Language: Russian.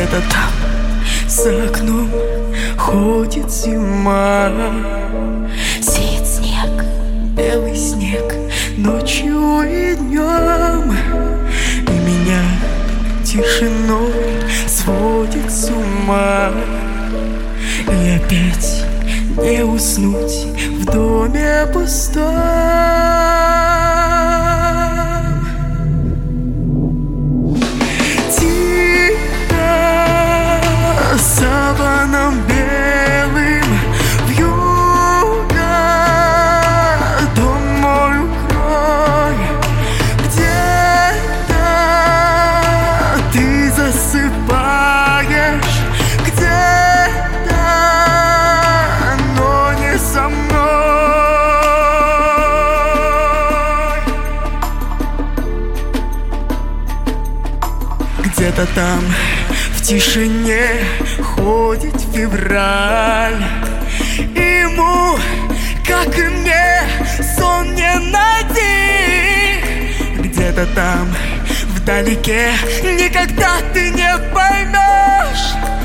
Где-то там за окном ходит зима, сеет снег, белый снег ночью и днем, и меня тишиной сводит с ума. И опять не уснуть в доме пустом. Тихо саваном белым вьюга дом мой укрой. Где-то ты засыпаешь, где-то, но не со мной. Где-то там в тишине ходит февраль. Ему, как и мне, сон не найти. Где-то там вдалеке никогда ты не поймешь.